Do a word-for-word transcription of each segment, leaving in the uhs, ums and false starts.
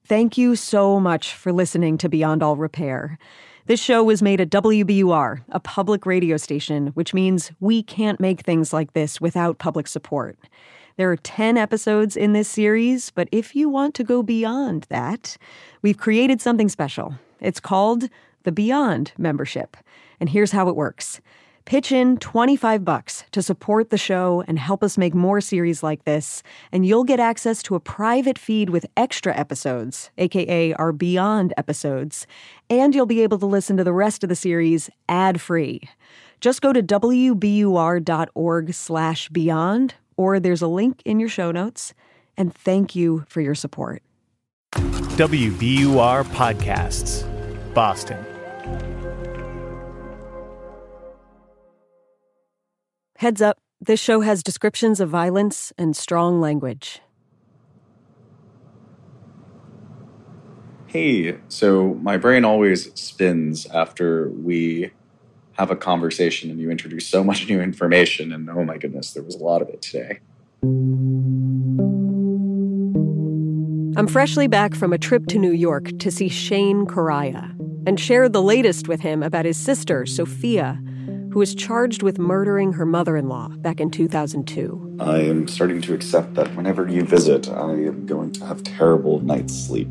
Thank you so much for listening to Beyond All Repair. This show was made at W B U R, a public radio station, which means we can't make things like this without public support. There are ten episodes in this series, but if you want to go beyond that, we've created something special. It's called the Beyond membership. And here's how it works. Pitch in twenty-five bucks to support the show and help us make more series like this, and you'll get access to a private feed with extra episodes, aka our Beyond episodes, and you'll be able to listen to the rest of the series ad-free. Just go to wbur.org slash beyond, or there's a link in your show notes, and thank you for your support. W B U R Podcasts, Boston. Heads up, this show has descriptions of violence and strong language. Hey, so my brain always spins after we have a conversation and you introduce so much new information, and oh my goodness, there was a lot of it today. I'm freshly back from a trip to New York to see Shane Correia and share the latest with him about his sister, Sophia, who was charged with murdering her mother-in-law back in two thousand two. I am starting to accept that whenever you visit, I am going to have terrible night's sleep.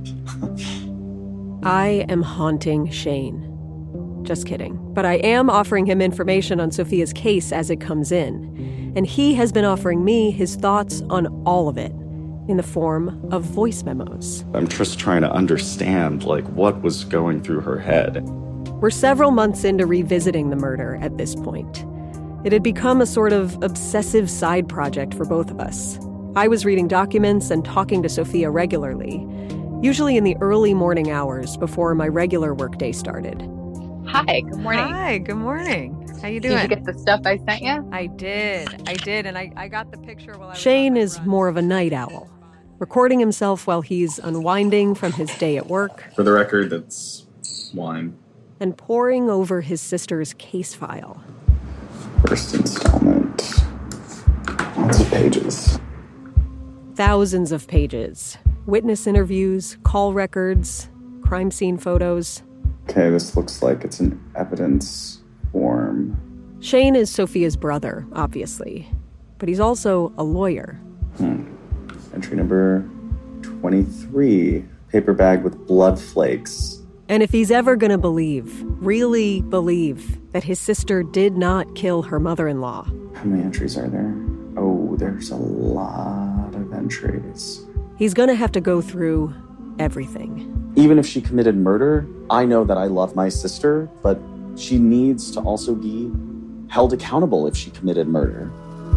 I am haunting Shane. Just kidding. But I am offering him information on Sophia's case as it comes in. And he has been offering me his thoughts on all of it in the form of voice memos. I'm just trying to understand, like, what was going through her head. We're several months into revisiting the murder at this point. It had become a sort of obsessive side project for both of us. I was reading documents and talking to Sophia regularly, usually in the early morning hours before my regular workday started. Hi, good morning. Hi, good morning. How you doing? Did you get the stuff I sent you? I did. I did, and I, I got the picture while I was Shane is more of a night owl, recording himself while he's unwinding from his day at work. For the record, that's wine. And poring over his sister's case file. First installment. Lots of pages. Thousands of pages. Witness interviews, call records, crime scene photos. Okay, this looks like it's an evidence form. Shane is Sophia's brother, obviously. But he's also a lawyer. Hmm. Entry number twenty-three. Paper bag with blood flakes. And if he's ever going to believe, really believe, that his sister did not kill her mother-in-law. How many entries are there? Oh, there's a lot of entries. He's going to have to go through everything. Even if she committed murder, I know that I love my sister, but she needs to also be held accountable if she committed murder.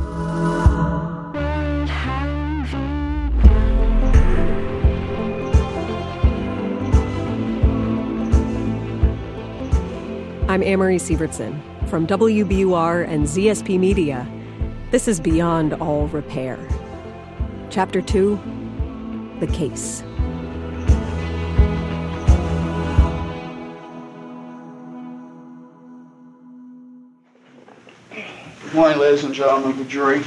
I'm Amory Sievertson from W B U R and Z S P Media. This is Beyond All Repair. Chapter two, The Case. Good morning, ladies and gentlemen of the jury.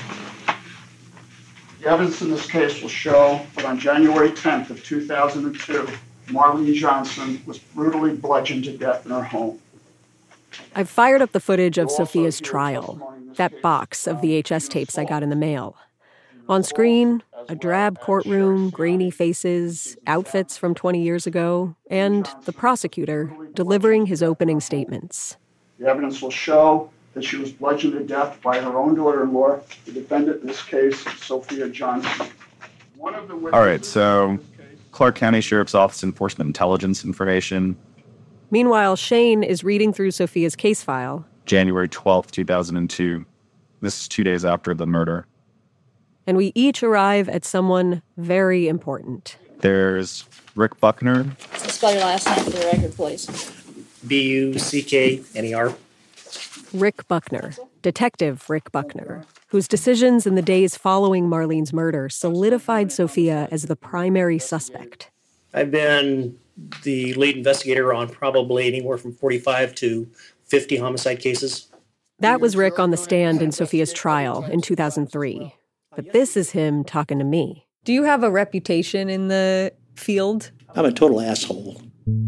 The evidence in this case will show that on January tenth of two thousand two, Marlene Johnson was brutally bludgeoned to death in her home. I've fired up the footage of Sophia's trial, that box of V H S tapes I got in the mail. On screen, a drab courtroom, grainy faces, outfits from twenty years ago, and the prosecutor delivering his opening statements. The evidence will show that she was bludgeoned to death by her own daughter-in-law, the defendant in this case, Sophia Johnson. One of the All right, so Clark County Sheriff's Office Enforcement Intelligence information. Meanwhile, Shane is reading through Sophia's case file. January twelfth, two thousand two. This is two days after the murder. And we each arrive at someone very important. There's Rick Buckner. Spell your last name for the record, please. B U C K N E R. Rick Buckner, Detective Rick Buckner, whose decisions in the days following Marlene's murder solidified Sophia as the primary suspect. I've been the lead investigator on probably anywhere from forty-five to fifty homicide cases. That was Rick on the stand in Sophia's trial in two thousand three. But this is him talking to me. Do you have a reputation in the field? I'm a total asshole.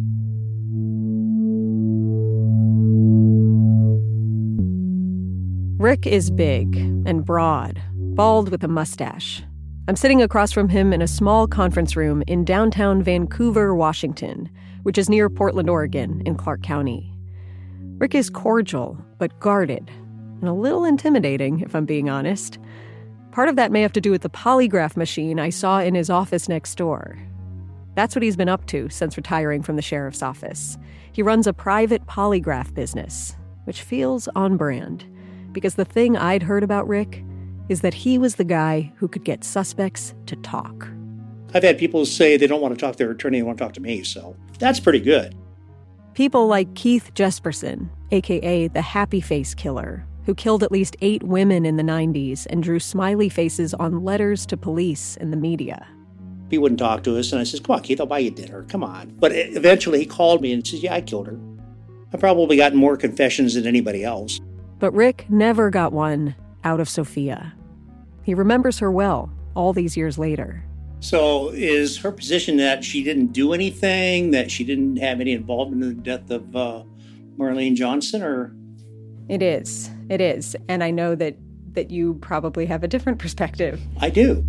Rick is big and broad, bald with a mustache. I'm sitting across from him in a small conference room in downtown Vancouver, Washington, which is near Portland, Oregon, in Clark County. Rick is cordial, but guarded, and a little intimidating, if I'm being honest. Part of that may have to do with the polygraph machine I saw in his office next door. That's what he's been up to since retiring from the sheriff's office. He runs a private polygraph business, which feels on brand, because the thing I'd heard about Rick is that he was the guy who could get suspects to talk. I've had people say they don't want to talk to their attorney, they want to talk to me, so that's pretty good. People like Keith Jesperson, a k a the Happy Face Killer, who killed at least eight women in the nineties and drew smiley faces on letters to police and the media. He wouldn't talk to us, and I said, come on, Keith, I'll buy you dinner, come on. But eventually he called me and said, yeah, I killed her. I've probably gotten more confessions than anybody else. But Rick never got one out of Sophia. He remembers her well all these years later. So is her position that she didn't do anything, that she didn't have any involvement in the death of uh, Marlene Johnson, or? It is. It is. And I know that, that you probably have a different perspective. I do.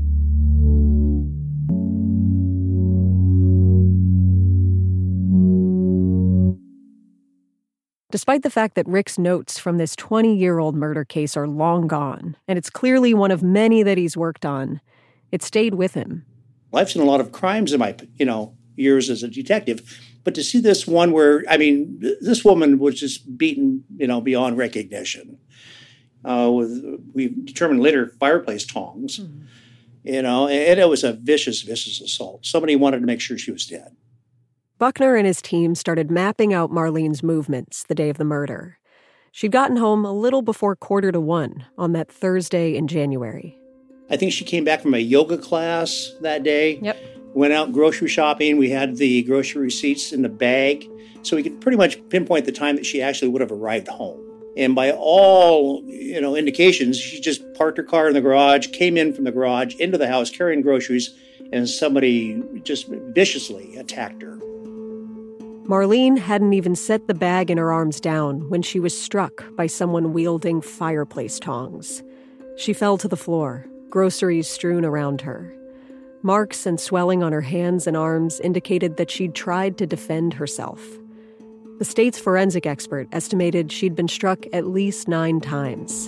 Despite the fact that Rick's notes from this twenty-year-old murder case are long gone, and it's clearly one of many that he's worked on, it stayed with him. I've seen a lot of crimes in my, you know, years as a detective, but to see this one where, I mean, this woman was just beaten, you know, beyond recognition. Uh, with we determined later fireplace tongs, mm-hmm. you know, and it was a vicious, vicious assault. Somebody wanted to make sure she was dead. Buckner and his team started mapping out Marlene's movements the day of the murder. She'd gotten home a little before quarter to one on that Thursday in January. I think she came back from a yoga class that day. Yep. Went out grocery shopping. We had the grocery receipts in the bag. So we could pretty much pinpoint the time that she actually would have arrived home. And by all, you know, indications, she just parked her car in the garage, came in from the garage, into the house, carrying groceries, and somebody just viciously attacked her. Marlene hadn't even set the bag in her arms down when she was struck by someone wielding fireplace tongs. She fell to the floor, groceries strewn around her. Marks and swelling on her hands and arms indicated that she'd tried to defend herself. The state's forensic expert estimated she'd been struck at least nine times.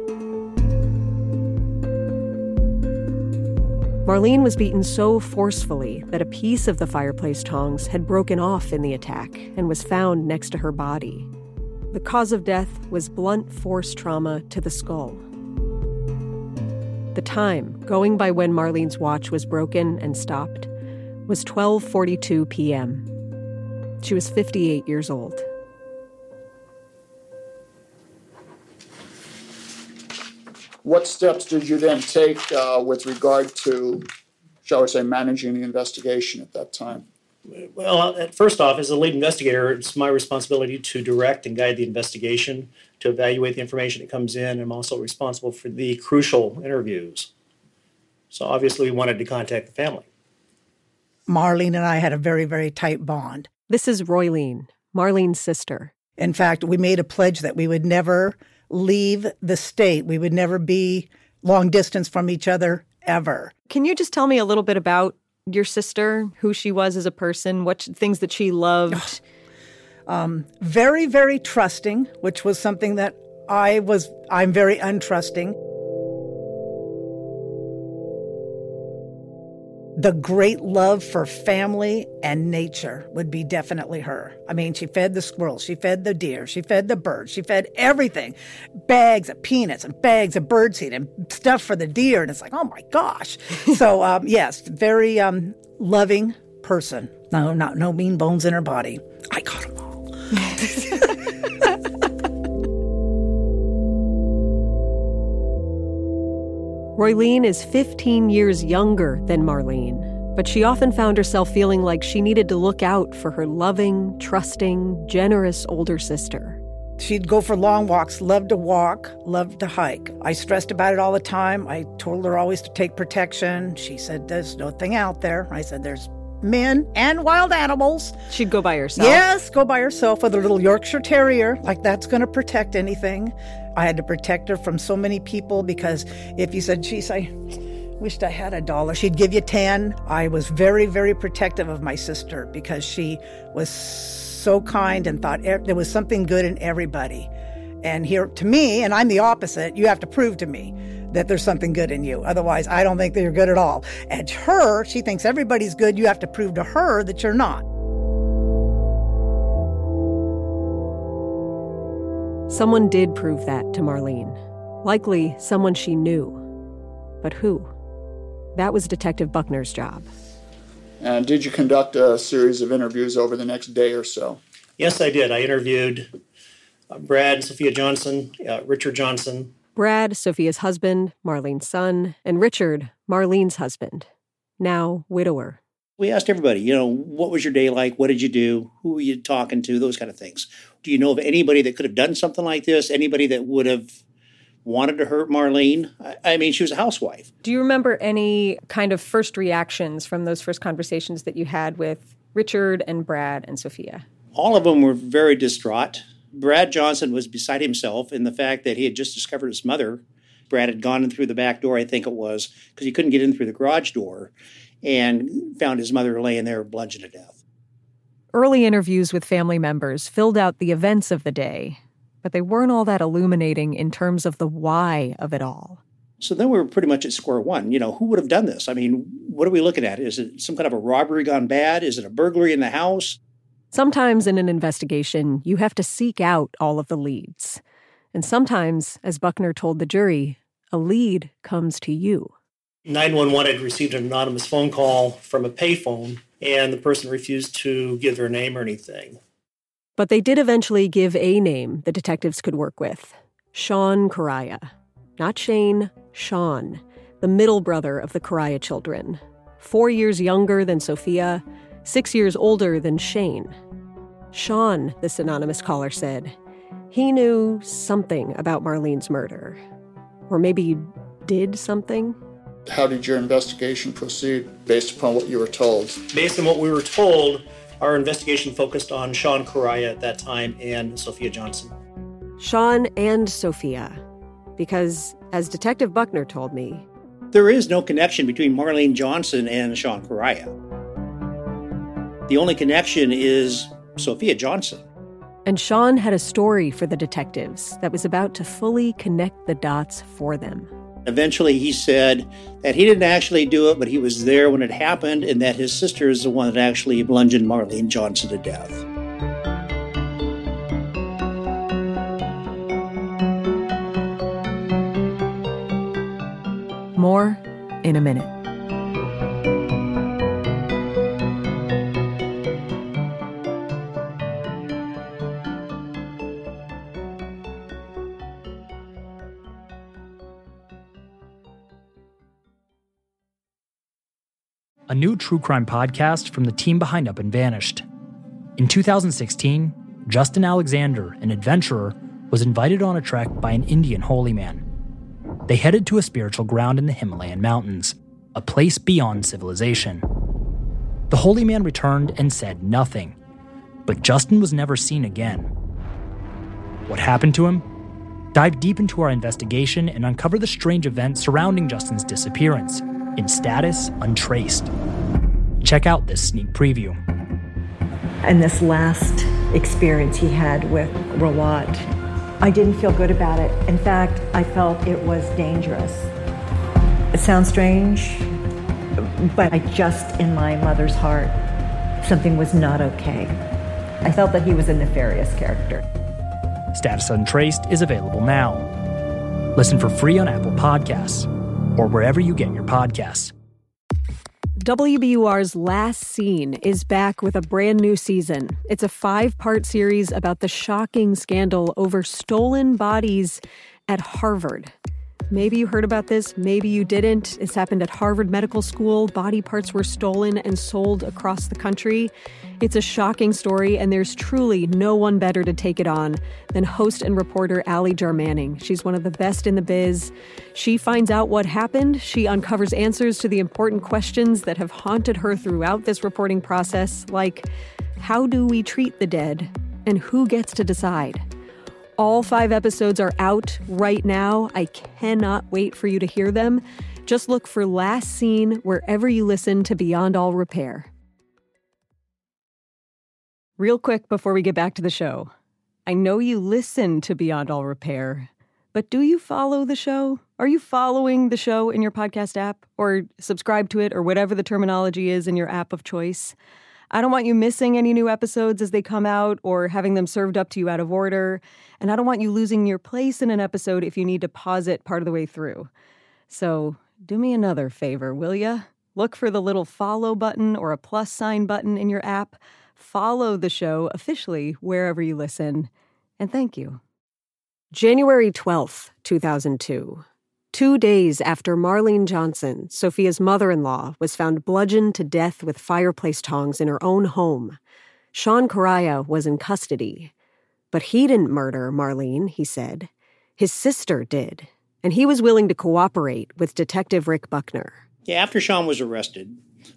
Marlene was beaten so forcefully that a piece of the fireplace tongs had broken off in the attack and was found next to her body. The cause of death was blunt force trauma to the skull. The time, going by when Marlene's watch was broken and stopped, was twelve forty-two p.m. She was fifty-eight years old. What steps did you then take uh, with regard to, shall we say, managing the investigation at that time? Well, first off, as a lead investigator, it's my responsibility to direct and guide the investigation, to evaluate the information that comes in. I'm also responsible for the crucial interviews. So obviously we wanted to contact the family. Marlene and I had a very, very tight bond. This is Roylene, Marlene's sister. In fact, we made a pledge that we would never leave the state. We would never be long distance from each other, ever. Can you just tell me a little bit about your sister, who she was as a person, what things that she loved? um, very, very trusting, which was something that I was, I'm very untrusting. The great love for family and nature would be definitely her. I mean, she fed the squirrels, she fed the deer, she fed the birds, she fed everything. Bags of peanuts and bags of birdseed and stuff for the deer. And it's like, oh my gosh. So, um, yes, very um, loving person. No, not no mean bones in her body. I got them all. Roylene is fifteen years younger than Marlene, but she often found herself feeling like she needed to look out for her loving, trusting, generous older sister. She'd go for long walks, loved to walk, loved to hike. I stressed about it all the time. I told her always to take protection. She said, there's nothing out there. I said, there's men and wild animals. She'd go by herself? Yes, go by herself with a little Yorkshire Terrier. Like, that's going to protect anything. I had to protect her from so many people because if you said, geez, I wished I had a dollar, she'd give you ten. I was very, very protective of my sister because she was so kind and thought there was something good in everybody. And here, to me, and I'm the opposite, you have to prove to me that there's something good in you. Otherwise, I don't think that you're good at all. And her, she thinks everybody's good. You have to prove to her that you're not. Someone did prove that to Marlene. Likely someone she knew. But who? That was Detective Buckner's job. And did you conduct a series of interviews over the next day or so? Yes, I did. I interviewed uh, Brad, Sophia Johnson, uh, Richard Johnson. Brad, Sophia's husband, Marlene's son, and Richard, Marlene's husband, now widower. We asked everybody, you know, what was your day like? What did you do? Who were you talking to? Those kind of things. Do you know of anybody that could have done something like this? Anybody that would have wanted to hurt Marlene? I, I mean, she was a housewife. Do you remember any kind of first reactions from those first conversations that you had with Richard and Brad and Sophia? All of them were very distraught. Brad Johnson was beside himself in the fact that he had just discovered his mother. Brad had gone in through the back door, I think it was, because he couldn't get in through the garage door, and found his mother laying there bludgeoned to death. Early interviews with family members filled out the events of the day, but they weren't all that illuminating in terms of the why of it all. So then we were pretty much at square one. You know, who would have done this? I mean, what are we looking at? Is it some kind of a robbery gone bad? Is it a burglary in the house? Sometimes in an investigation, you have to seek out all of the leads. And sometimes, as Buckner told the jury, a lead comes to you. nine one one had received an anonymous phone call from a payphone, and the person refused to give their name or anything. But they did eventually give a name the detectives could work with. Sean Correia. Not Shane, Sean, the middle brother of the Correia children. Four years younger than Sophia, six years older than Shane. Sean, this anonymous caller said, he knew something about Marlene's murder. Or maybe did something. How did your investigation proceed based upon what you were told? Based on what we were told, our investigation focused on Sean Correia at that time and Sophia Johnson. Sean and Sophia. Because, as Detective Buckner told me, there is no connection between Marlene Johnson and Sean Correia. The only connection is Sophia Johnson. And Sean had a story for the detectives that was about to fully connect the dots for them. Eventually, he said that he didn't actually do it, but he was there when it happened, and that his sister is the one that actually bludgeoned Marlene Johnson to death. More in a minute. A new true crime podcast from the team behind Up and Vanished. In two thousand sixteen, Justin Alexander, an adventurer, was invited on a trek by an Indian holy man. They headed to a spiritual ground in the Himalayan mountains, a place beyond civilization. The holy man returned and said nothing, but Justin was never seen again. What happened to him? Dive deep into our investigation and uncover the strange events surrounding Justin's disappearance, in status untraced. Check out this sneak preview. And this last experience he had with Rawat, I didn't feel good about it. In fact, I felt it was dangerous. It sounds strange, but I just, in my mother's heart, something was not okay. I felt that he was a nefarious character. Status Untraced is available now. Listen for free on Apple Podcasts or wherever you get your podcasts. W B U R's Last Scene is back with a brand new season. It's a five-part series about the shocking scandal over stolen bodies at Harvard. Maybe you heard about this, maybe you didn't. It's happened at Harvard Medical School. Body parts were stolen and sold across the country. It's a shocking story, and there's truly no one better to take it on than host and reporter Allie Jarmanning. She's one of the best in the biz. She finds out what happened. She uncovers answers to the important questions that have haunted her throughout this reporting process, like how do we treat the dead, and who gets to decide? All five episodes are out right now. I cannot wait for you to hear them. Just look for Last Seen wherever you listen to Beyond All Repair. Real quick before we get back to the show, I know you listen to Beyond All Repair, but do you follow the show? Are you following the show in your podcast app or subscribe to it or whatever the terminology is in your app of choice? I don't want you missing any new episodes as they come out or having them served up to you out of order. And I don't want you losing your place in an episode if you need to pause it part of the way through. So do me another favor, will ya? Look for the little follow button or a plus sign button in your app. Follow the show officially wherever you listen. And thank you. January twelfth, two thousand two. Two days after Marlene Johnson, Sophia's mother-in-law, was found bludgeoned to death with fireplace tongs in her own home, Sean Correia was in custody. But he didn't murder Marlene, he said. His sister did, and he was willing to cooperate with Detective Rick Buckner. Yeah, after Sean was arrested,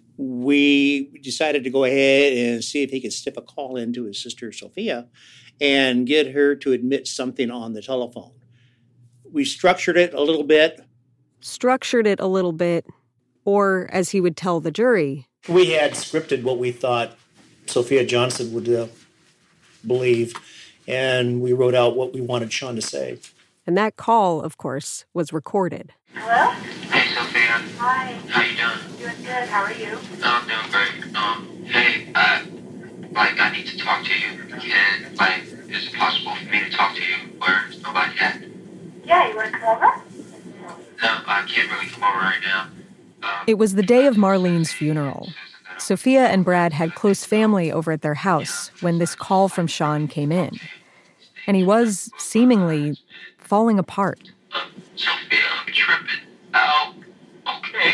we decided to go ahead and see if he could slip a call into his sister, Sophia, and get her to admit something on the telephone. We structured it a little bit. Structured it a little bit, or as he would tell the jury. We had scripted what we thought Sophia Johnson would uh, believe, and we wrote out what we wanted Sean to say. And that call, of course, was recorded. Hello? Hey, Sophia. Hi. How you doing? Doing good. How are you? I'm doing great. Um, hey, uh, like, I need to talk to you. And, like, is it possible for me to talk to you where there's nobody at? Yeah, you want to come over? No, I can't really come over right now. Um, it was the day of Marlene's funeral. Sophia and Brad had close family over at their house when this call from Sean came in. And he was, seemingly, falling apart. Uh, Sophia, I'm tripping out. Okay?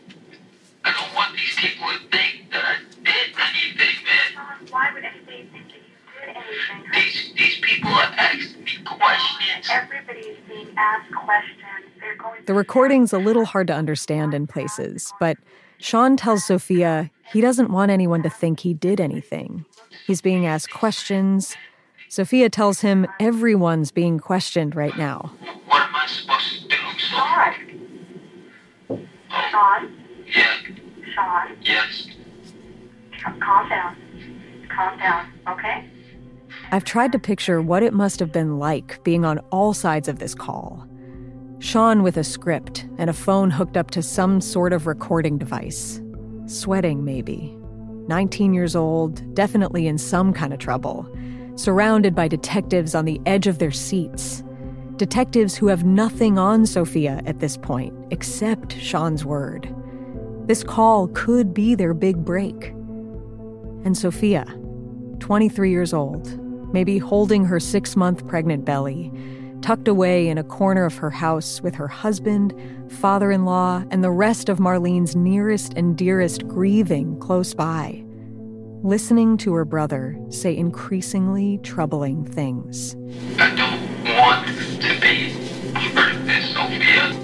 I don't want these people to think that I did anything, man. Sean, why would anybody think that you did anything? These, these people are asking me questions. Everybody's being asked questions. They're going The recording's a little hard to understand in places, but Sean tells Sophia he doesn't want anyone to think he did anything. He's being asked questions. Sophia tells him everyone's being questioned right now. What am I supposed to do, Sean. Oh. Sean? Yeah. Sean? Yes. Calm down. Calm down, okay? I've tried to picture what it must have been like being on all sides of this call. Sean with a script and a phone hooked up to some sort of recording device. Sweating, maybe. nineteen years old, definitely in some kind of trouble. Surrounded by detectives on the edge of their seats. Detectives who have nothing on Sophia at this point, except Sean's word. This call could be their big break. And Sophia, twenty-three years old, maybe holding her six-month pregnant belly, tucked away in a corner of her house with her husband, father-in-law, and the rest of Marlene's nearest and dearest grieving close by, listening to her brother say increasingly troubling things. I don't want to be part of this, Sophia.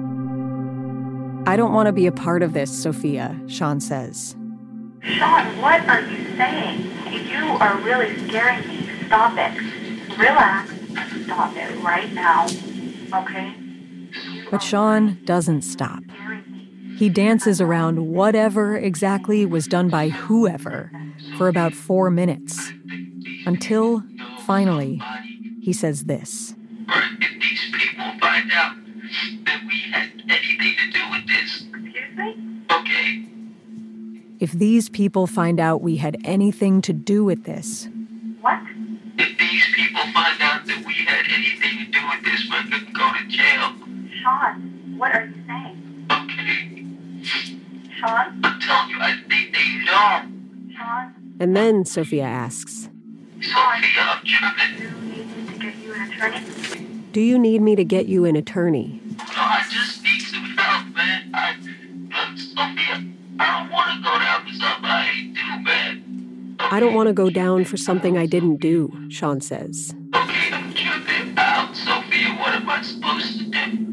I don't want to be a part of this, Sophia, Sean says. Sean, what are you saying? You are really scaring me. Stop it. Relax. Stop it right now. Okay? But Sean doesn't stop. He dances around whatever exactly was done by whoever for about four minutes. Until, finally, he says this. Right, if these people find out that we had anything to do with this. Excuse me? Okay. If these people find out we had anything to do with this. What? If these people find out that we had anything to do with this, we're going to go to jail. Sean, what are you saying? Okay. Sean? I'm telling you, I think they know. Sean? And then Sophia asks. Sophia, I'm tripping. Do you need me to get you an attorney? Do you need me to get you an attorney? No, I just need some help, man. I, look, Sophia, I don't want to go down for something I ain't do, man. I don't want to go down for something I didn't do, Sean says. Okay, I'm tripping out, Sophia. What am I supposed to do?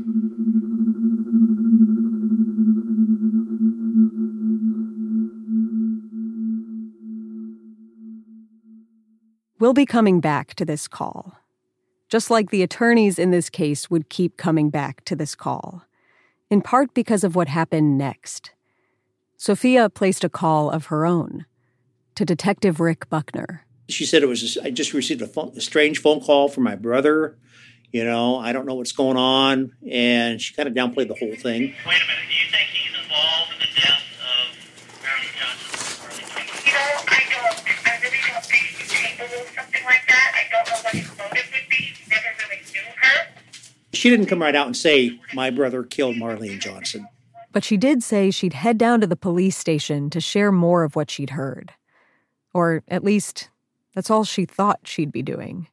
We'll be coming back to this call, just like the attorneys in this case would keep coming back to this call, in part because of what happened next. Sophia placed a call of her own to Detective Rick Buckner. She said it was, just, I just received a, phone, a strange phone call from my brother. You know, I don't know what's going on. And she kind of downplayed the whole thing. Wait a minute, do you think he's involved in the death of Marilyn Johnson? You know, I don't. I really don't think he's capable of something like that. I don't know what his motive would be. He never really knew her. She didn't come right out and say, my brother killed Marlene Johnson. But she did say she'd head down to the police station to share more of what she'd heard. Or at least, that's all she thought she'd be doing.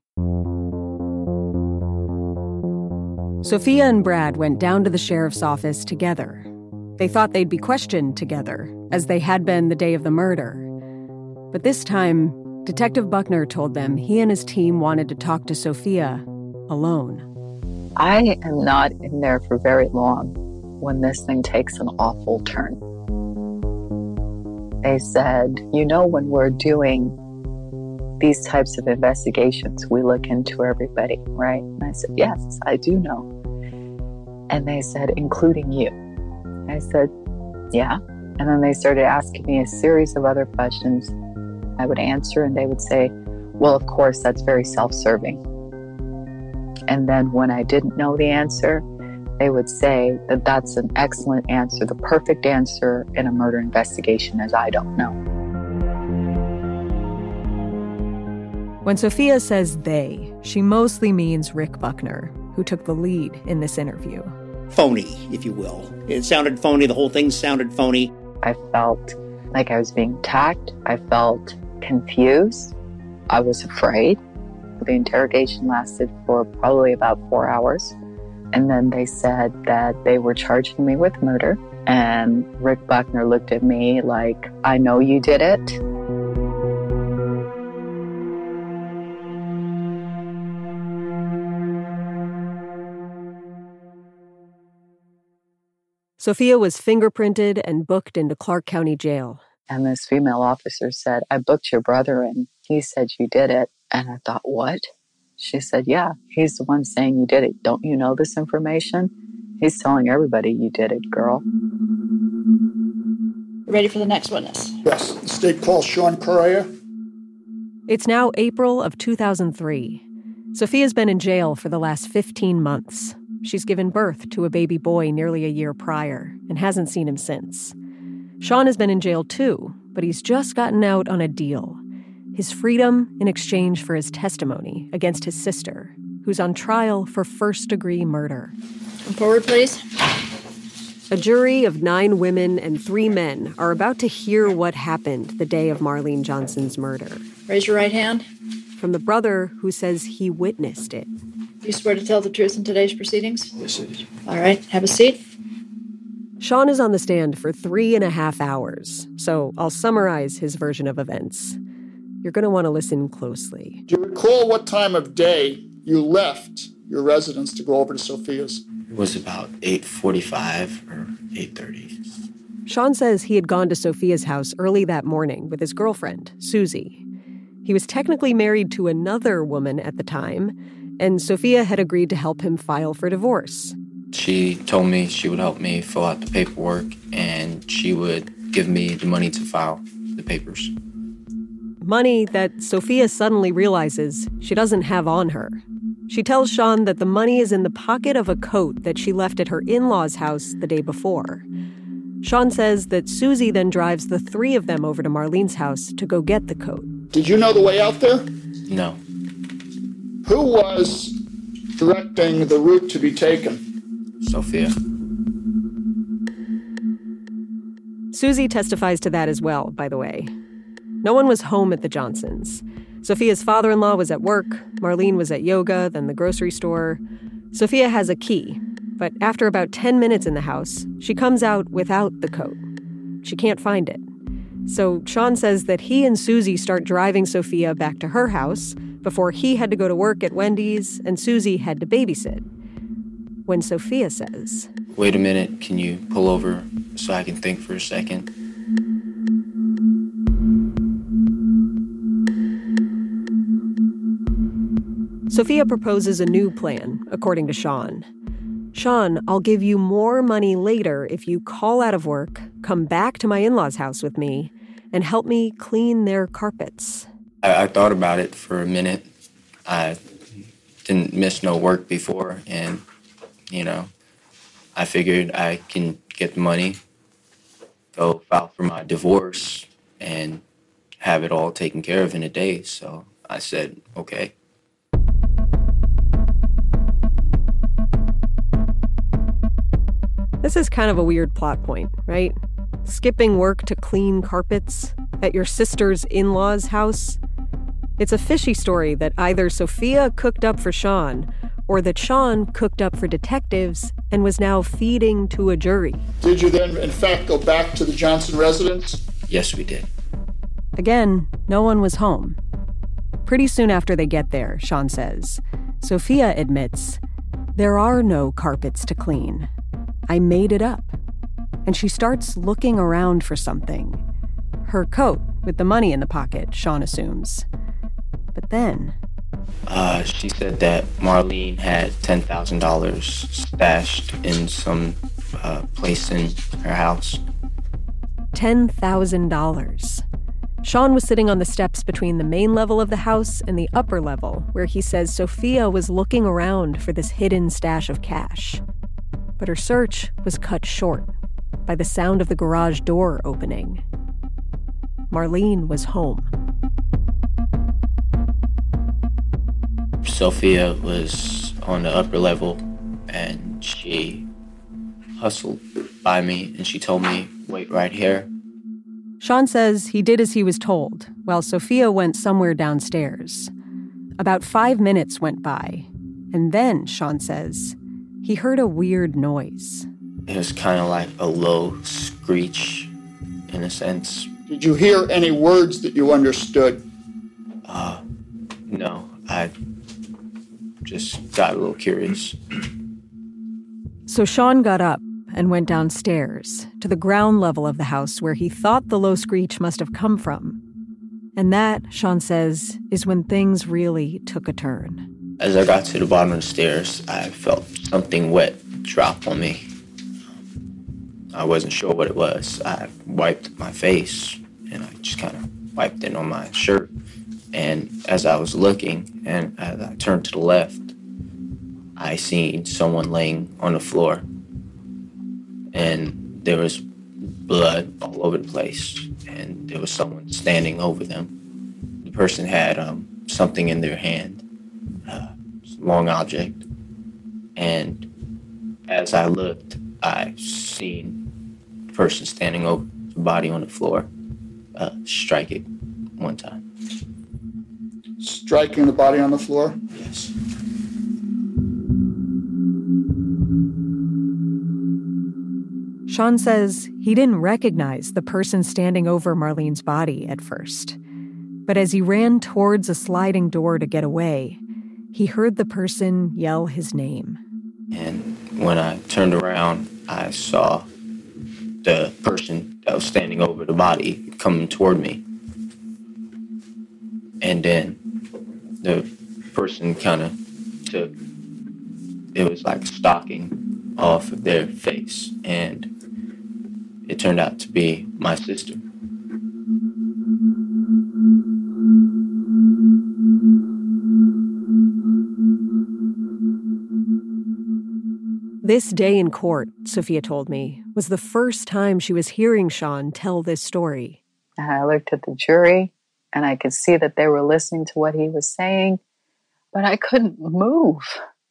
Sophia and Brad went down to the sheriff's office together. They thought they'd be questioned together, as they had been the day of the murder. But this time, Detective Buckner told them he and his team wanted to talk to Sophia alone. I am not in there for very long when this thing takes an awful turn. They said, you know, when we're doing these types of investigations, we look into everybody, right? And I said, yes, I do know. And they said, including you. I said, yeah. And then they started asking me a series of other questions. I would answer and they would say, well, of course, that's very self-serving. And then when I didn't know the answer, they would say that that's an excellent answer, the perfect answer in a murder investigation is I don't know. When Sophia says they, she mostly means Rick Buckner, who took the lead in this interview. Phony, if you will. It sounded phony. The whole thing sounded phony. I felt like I was being attacked. I felt confused. I was afraid. The interrogation lasted for probably about four hours. And then they said that they were charging me with murder. And Rick Buckner looked at me like, I know you did it. Sophia was fingerprinted and booked into Clark County Jail. And this female officer said, I booked your brother and he said you did it. And I thought, what? She said, yeah, he's the one saying you did it. Don't you know this information? He's telling everybody you did it, girl. Ready for the next witness? Yes, the state calls Sean Correa. It's now April of two thousand three. Sophia's been in jail for the last fifteen months. She's given birth to a baby boy nearly a year prior and hasn't seen him since. Sean has been in jail too, but he's just gotten out on a deal. His freedom in exchange for his testimony against his sister, who's on trial for first-degree murder. Come forward, please. A jury of nine women and three men are about to hear what happened the day of Marlene Johnson's murder. Raise your right hand. From the brother who says he witnessed it. You swear to tell the truth in today's proceedings? Yes, sir. All right, have a seat. Sean is on the stand for three and a half hours, so I'll summarize his version of events. You're going to want to listen closely. Do you recall what time of day you left your residence to go over to Sophia's? It was about eight forty-five or eight thirty. Sean says he had gone to Sophia's house early that morning with his girlfriend, Susie. He was technically married to another woman at the time, and Sophia had agreed to help him file for divorce. She told me she would help me fill out the paperwork, and she would give me the money to file the papers. Money that Sophia suddenly realizes she doesn't have on her. She tells Sean that the money is in the pocket of a coat that she left at her in-laws' house the day before. Sean says that Susie then drives the three of them over to Marlene's house to go get the coat. Did you know the way out there? No. Who was directing the route to be taken? Sophia. Susie testifies to that as well, by the way. No one was home at the Johnsons. Sophia's father-in-law was at work, Marlene was at yoga, then the grocery store. Sophia has a key, But after about ten minutes in the house, she comes out without the coat. She can't find it. So Sean says that he and Susie start driving Sophia back to her house before he had to go to work at Wendy's and Susie had to babysit. When Sophia says, "Wait a minute, can you pull over so I can think for a second?" Sophia proposes a new plan, according to Sean. "Sean, I'll give you more money later if you call out of work, come back to my in-laws' house with me, and help me clean their carpets." I, I thought about it for a minute. I didn't miss no work before, and, you know, I figured I can get the money, go file for my divorce, and have it all taken care of in a day. So I said, okay. This is kind of a weird plot point, right? Skipping work to clean carpets at your sister's in-laws' house. It's a fishy story that either Sophia cooked up for Sean or that Sean cooked up for detectives and was now feeding to a jury. Did you then, in fact, go back to the Johnson residence? Yes, we did. Again, no one was home. Pretty soon after they get there, Sean says, Sophia admits, "There are no carpets to clean. I made it up." And she starts looking around for something. Her coat with the money in the pocket, Sean assumes. But then... Uh, she said that Marlene had ten thousand dollars stashed in some uh, place in her house. ten thousand dollars. Sean was sitting on the steps between the main level of the house and the upper level, where he says Sophia was looking around for this hidden stash of cash. But her search was cut short by the sound of the garage door opening. Marlene was home. Sophia was on the upper level, and she hustled by me, and she told me, "Wait right here." Sean says he did as he was told, while Sophia went somewhere downstairs. About five minutes went by, and then, Sean says, he heard a weird noise. It was kind of like a low screech, in a sense. Did you hear any words that you understood? Uh, no, I just got a little curious. So Sean got up and went downstairs to the ground level of the house where he thought the low screech must have come from. And that, Sean says, is when things really took a turn. As I got to the bottom of the stairs, I felt something wet drop on me. I wasn't sure what it was. I wiped my face, and I just kind of wiped it on my shirt. And as I was looking, and as I turned to the left, I seen someone laying on the floor. And there was blood all over the place, and there was someone standing over them. The person had um, something in their hand, a long object. And as I looked, I seen the person standing over the body on the floor, uh, strike it one time. Striking the body on the floor? Yes. Sean says he didn't recognize the person standing over Marlene's body at first. But as he ran towards a sliding door to get away, he heard the person yell his name. And when I turned around, I saw the person that was standing over the body coming toward me. And then the person kind of took, it was like stalking off of their face. And it turned out to be my sister. This day in court, Sophia told me, was the first time she was hearing Sean tell this story. I looked at the jury, and I could see that they were listening to what he was saying, but I couldn't move.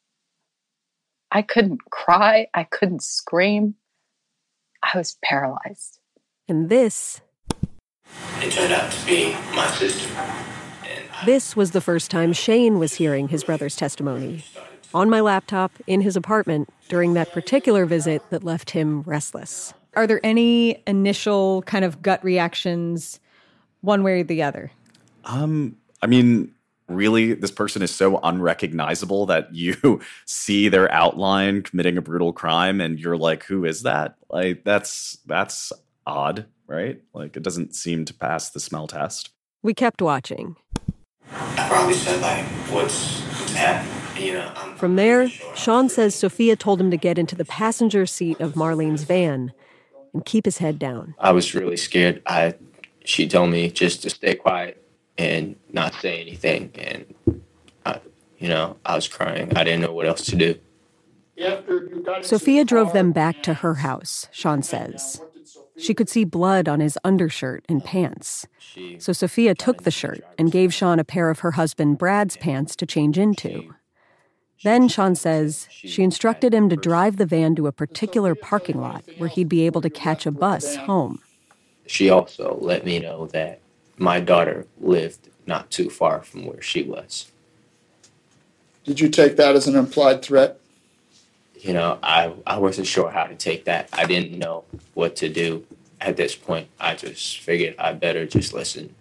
I couldn't cry. I couldn't scream. I was paralyzed. And this... It turned out to be my sister. This was the first time Shane was hearing his brother's testimony. on my laptop in his apartment during that particular visit that left him restless. Are there any initial kind of gut reactions one way or the other? Um, I mean, really, this person is so unrecognizable that you see their outline committing a brutal crime and you're like, who is that? Like, that's that's odd, right? Like, it doesn't seem to pass the smell test. We kept watching. I probably said, like, what's, what's happening? You know, I'm From there, Sean says Sophia told him to get into the passenger seat of Marlene's van and keep his head down. I was really scared. I, she told me just to stay quiet and not say anything. And, I, you know, I was crying. I didn't know what else to do. Sophia drove them back to her house, Sean says. She could see blood on his undershirt and pants. So Sophia took the shirt and gave Sean a pair of her husband Brad's pants to change into. Then, Sean says, she instructed him to drive the van to a particular parking lot where he'd be able to catch a bus home. She also let me know that my daughter lived not too far from where she was. Did you take that as an implied threat? You know, I, I wasn't sure how to take that. I didn't know what to do at this point. I just figured I better just listen.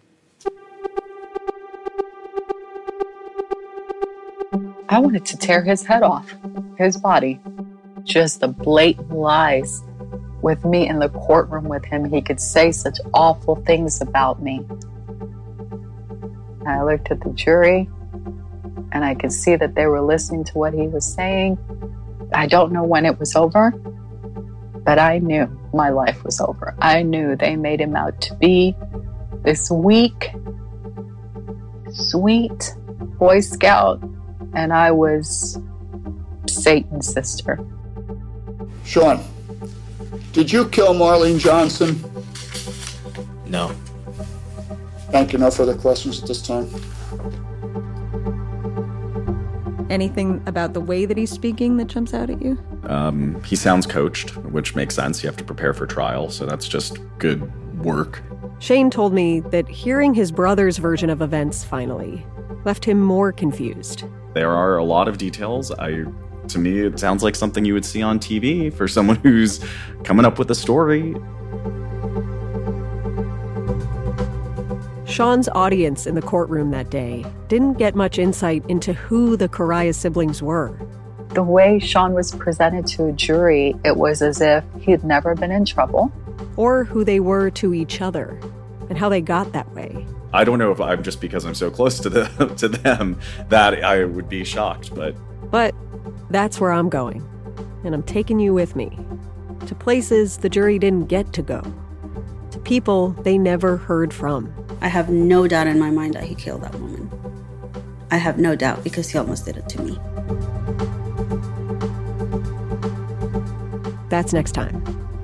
I wanted to tear his head off, his body. Just the blatant lies. With me in the courtroom with him, he could say such awful things about me. I looked at the jury, and I could see that they were listening to what he was saying. I don't know when it was over, but I knew my life was over. I knew they made him out to be this weak, sweet Boy Scout, and I was Satan's sister. Sean, did you kill Marlene Johnson? No. Thank you. No further questions at this time. Anything about the way that he's speaking that jumps out at you? Um, he sounds coached, which makes sense. You have to prepare for trial, so that's just good work. Shane told me that hearing his brother's version of events finally left him more confused. There are a lot of details. I, to me, it sounds like something you would see on T V for someone who's coming up with a story. Sean's audience in the courtroom that day didn't get much insight into who the Correia siblings were. The way Sean was presented to a jury, it was as if he'd never been in trouble. Or who they were to each other, and how they got that way. I don't know if I'm just because I'm so close to the to them that I would be shocked, but... But that's where I'm going, and I'm taking you with me. To places the jury didn't get to go. To people they never heard from. I have no doubt in my mind that he killed that woman. I have no doubt because he almost did it to me. That's next time.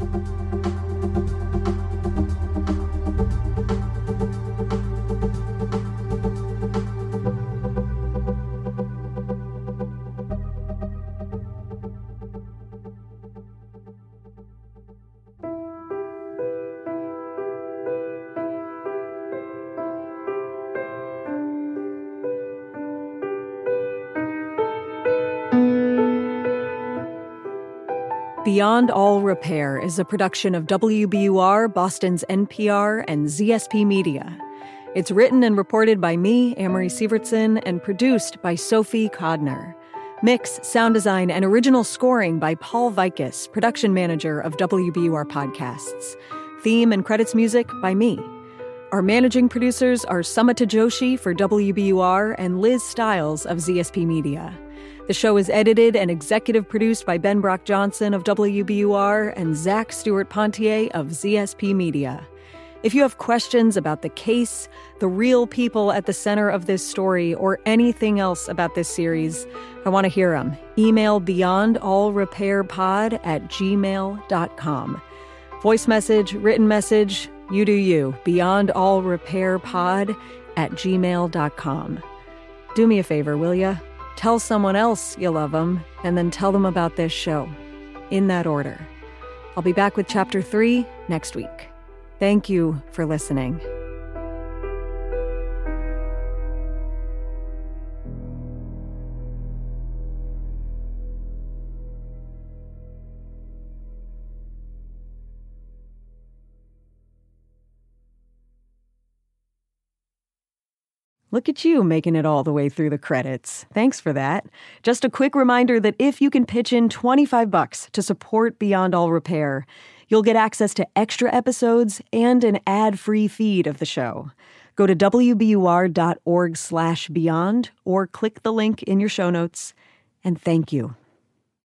Beyond All Repair is a production of W B U R, Boston's N P R, and Z S P Media. It's written and reported by me, Amory Sievertson, and produced by Sophie Kodner. Mix, sound design, and original scoring by Paul Vikas, production manager of W B U R Podcasts. Theme and credits music by me. Our managing producers are Samata Joshi for W B U R and Liz Stiles of Z S P Media. The show is edited and executive produced by Ben Brock Johnson of W B U R and Zach Stewart Pontier of Z S P Media. If you have questions about the case, the real people at the center of this story, or anything else about this series, I want to hear them. Email beyondallrepairpod at gmail dot com. Voice message, written message, you do you. beyondallrepairpod at gmail dot com. Do me a favor, will ya? Tell someone else you love them, and then tell them about this show. In that order. I'll be back with Chapter three next week. Thank you for listening. Look at you making it all the way through the credits. Thanks for that. Just a quick reminder that if you can pitch in twenty-five bucks to support Beyond All Repair, you'll get access to extra episodes and an ad-free feed of the show. Go to W B U R dot org slash beyond or click the link in your show notes. And thank you